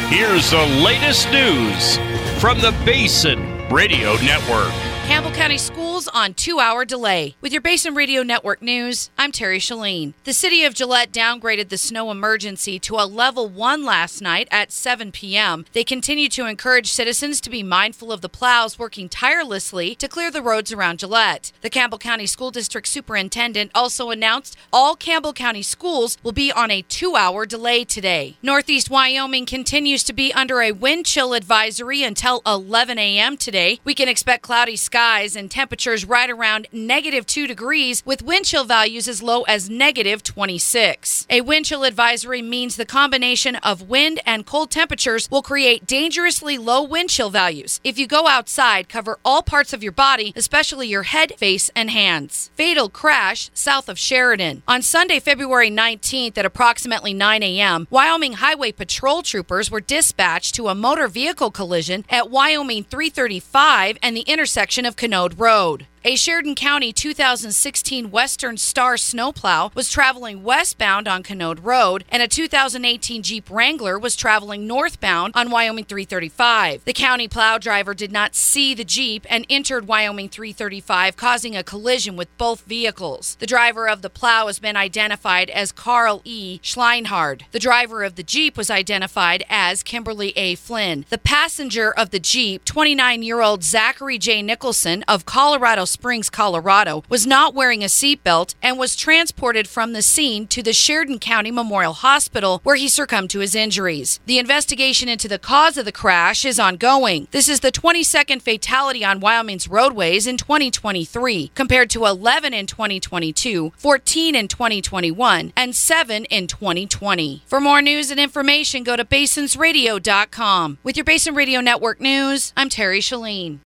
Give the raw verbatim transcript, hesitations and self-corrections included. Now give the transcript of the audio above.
Here's the latest news from the Basin Radio Network. Campbell County Schools on two-hour delay. With your Basin Radio Network news, I'm Terry Shalene. The city of Gillette downgraded the snow emergency to a level one last night at seven p.m. They continue to encourage citizens to be mindful of the plows working tirelessly to clear the roads around Gillette. The Campbell County School District Superintendent also announced all Campbell County schools will be on a two-hour delay today. Northeast Wyoming continues to be under a wind chill advisory until eleven a.m. today. We can expect cloudy skies and temperatures right around negative two degrees with wind chill values as low as negative twenty-six. A wind chill advisory means the combination of wind and cold temperatures will create dangerously low wind chill values. If you go outside, cover all parts of your body, especially your head, face, and hands. Fatal crash south of Sheridan. On Sunday, February nineteenth at approximately nine a.m., Wyoming Highway Patrol troopers were dispatched to a motor vehicle collision at Wyoming three thirty-five and the intersection of Canode Road. A Sheridan County two thousand sixteen Western Star snowplow was traveling westbound on Canode Road, and a two thousand eighteen Jeep Wrangler was traveling northbound on Wyoming three thirty-five. The county plow driver did not see the Jeep and entered Wyoming three thirty-five, causing a collision with both vehicles. The driver of the plow has been identified as Carl E. Schleinhard. The driver of the Jeep was identified as Kimberly A. Flynn. The passenger of the Jeep, twenty-nine-year-old Zachary J. Nicholson of Colorado Springs, Colorado, was not wearing a seatbelt and was transported from the scene to the Sheridan County Memorial Hospital, where he succumbed to his injuries. The investigation into the cause of the crash is ongoing. This is the twenty-second fatality on Wyoming's roadways in twenty twenty-three, compared to eleven in twenty twenty-two, fourteen in twenty twenty-one, and seven in twenty twenty. For more news and information, go to basins radio dot com. With your Basin Radio Network news, I'm Terry Shalene.